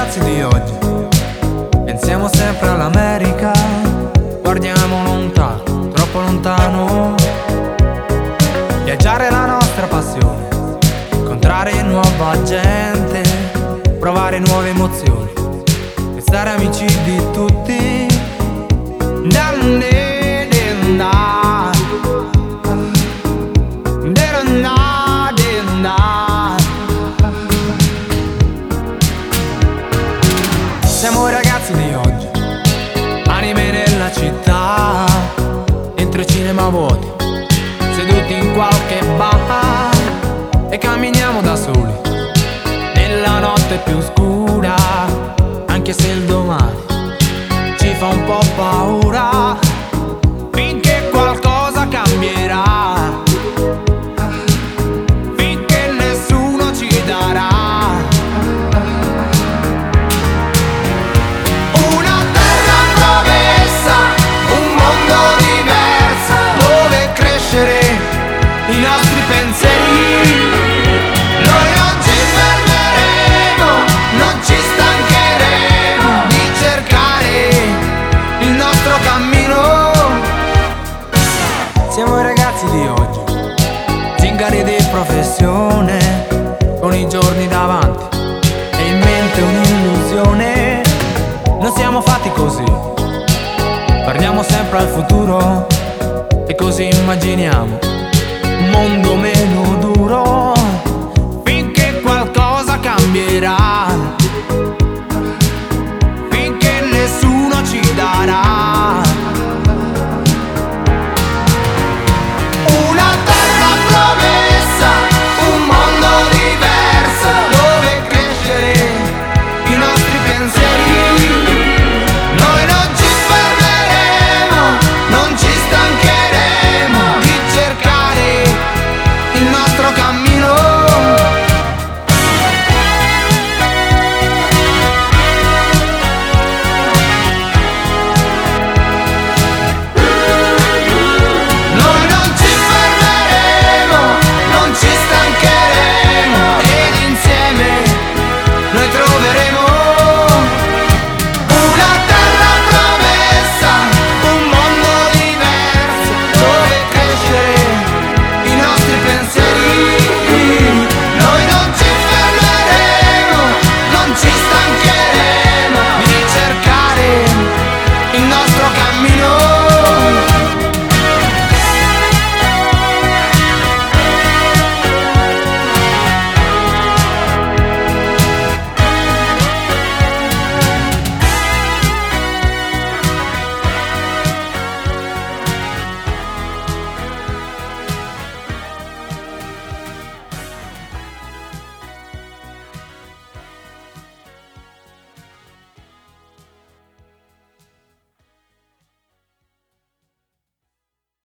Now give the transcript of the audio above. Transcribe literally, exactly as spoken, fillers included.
ragazzi di oggi pensiamo sempre all'America, guardiamo lontano, troppo lontano. Viaggiare è la nostra passione, incontrare nuova gente, provare nuove emozioni e stare amici di tutti. Siamo i ragazzi di oggi, anime nella città, dentro i cinema vuoti, seduti in qualche bar, e camminiamo da soli nella notte più scura, anche se il domani ci fa un po' paura, finché qualcosa cambierà, finché nessuno ci darà una terra promessa, un mondo diverso, dove crescere i nostri pensieri. Noi non ci fermeremo, non ci stancheremo di cercare il nostro cammino. Siamo i ragazzi di oggi, zingari di professione, con i giorni davanti e in mente un'illusione. Non siamo fatti così, guardiamo sempre al futuro e così immaginiamo un mondo meno